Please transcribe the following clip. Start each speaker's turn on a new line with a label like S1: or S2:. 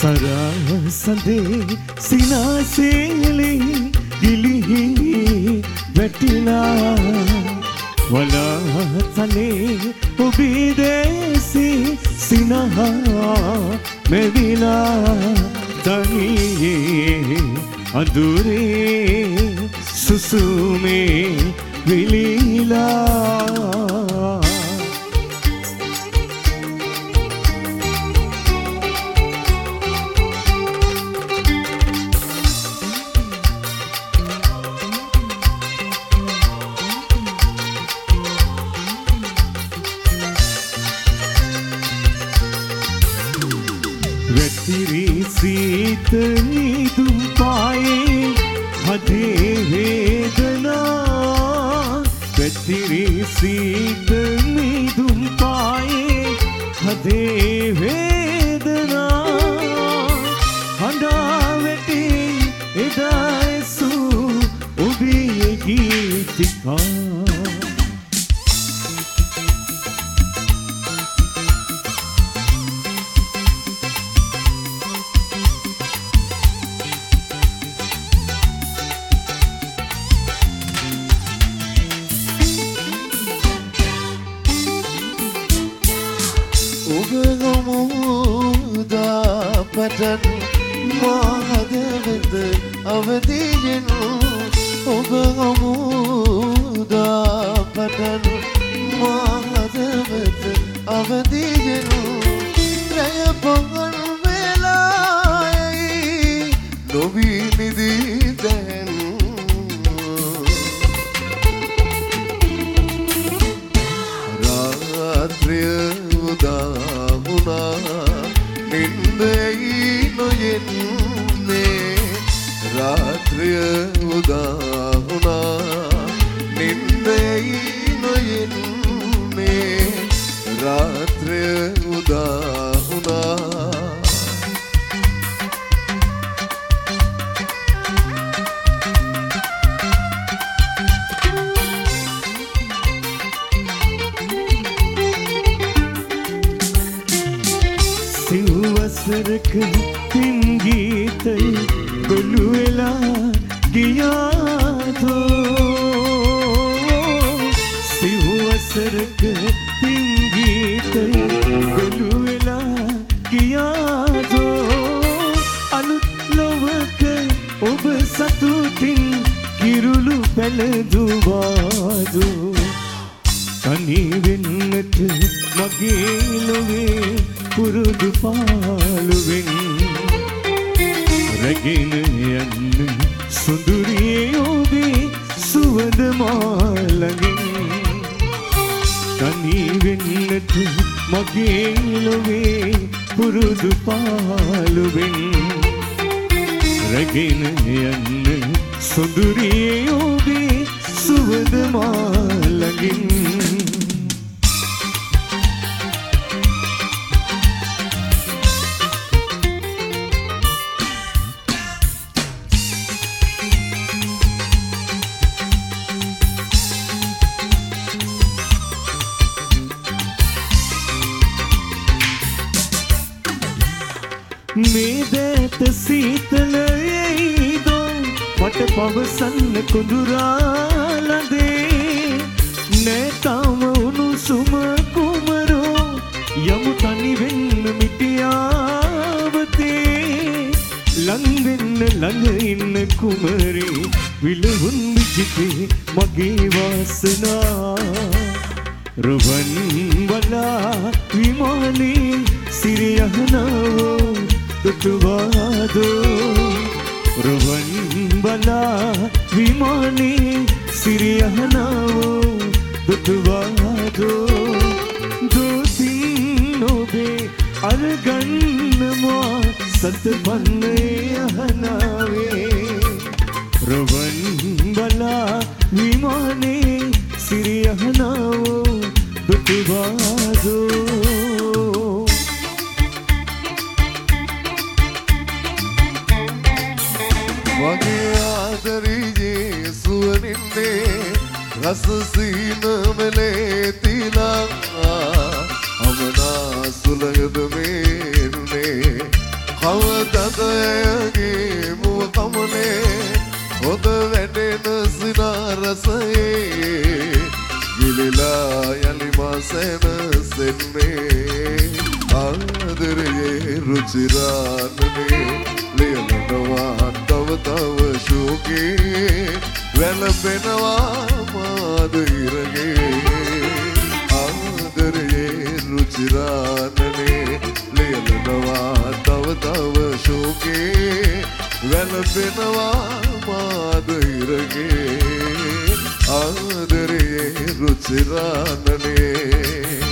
S1: සරසඳේ සිනාසේලේ ගිලිහි වැටිලා වලතලේ ඔබේ දැසේ සිනහා මෙවිලා තනියේ අඳුරේ සුසුමේ විලීලා සීතනිදුම් පායේ හදේ වේදනා වැතිරි සීතනිදුම් පායේ හදේ වේදනා හඬා වැටේ එදා ඇසූ ඔබේ ගීතිකා
S2: මහදවත අවදියෙන් ඔබ අමුදා පටන් මහදවත අවදියෙන් රැය පොඟල් වෙලායි නොවී නිදී දැන් රාත්‍රිය උදා වුණා නින්දයි නොයෙන්නේ රාත්‍රිය උදා වුණා නින්දයි නොයෙන්නේ රාත්‍රිය උදා වුණා
S1: සිව්වසරක පින් ගීතය ගොළු වෙලා ගියාදෝ සිව්වසරක පින් ගීතය ගොළු වෙලා ගියාදෝ අලුත් ලොවක ඔබ සතුටින් කිරුළු පැලදුවාදෝ තනි වෙන්නට මගේ ලොවේ පුරුදු පාළුවෙන් රැගෙන යන්න සුඳුරියේ ඔබේ සුවඳ මාළඟින් තනි වෙන්නට මගේ ලොවේ පුරුදු පාළුවෙන් රැගෙන යන්න සුඳුරියේ ඔබේ සුවඳ මාළඟින් මේ දැත සීතලයේදෝ මට පවසන්න කුඳුරාලදේ නැතම උණුසුම කුමරෝ යමු තනි වෙන්න මිටියාවතේ ලං වෙන්න ළඟ ඉන්න කුමරේ විලවුන් විජිතේ මගේ වාසනා රුවන් වලා විමානේ සිරියහනවෝ තුවාදෝ රුවන් බලා විමානේ සිරියහනවෝ තුවාදෝ දොසින් ඔබේ අරගන්නවා සතපන්නේ අහනාවේ රුවන් බලා විමානේ සිරියහනවෝ තුවාදෝ
S2: වගේ ආදරී සුවනින්නේ රස සීන මෙලේ තිලා අමනා සුලයද මේන්නේ කවදද ඇයගේ මුව කමනේ හොඳ වැඩෙන සිනාරසයේ ගිලිලා යලි මාසෙනසෙන්නේ ආදරයේ රුචිරානනේ ලියනවා තව තව ශෝකේ වැළපෙනවා මාදිරගේ ආදරයේ රුචිරානනේ ලියනවා තව තව ශෝකේ වැළපෙනවා මාදිරගේ ආදරයේ රුචිරානනේ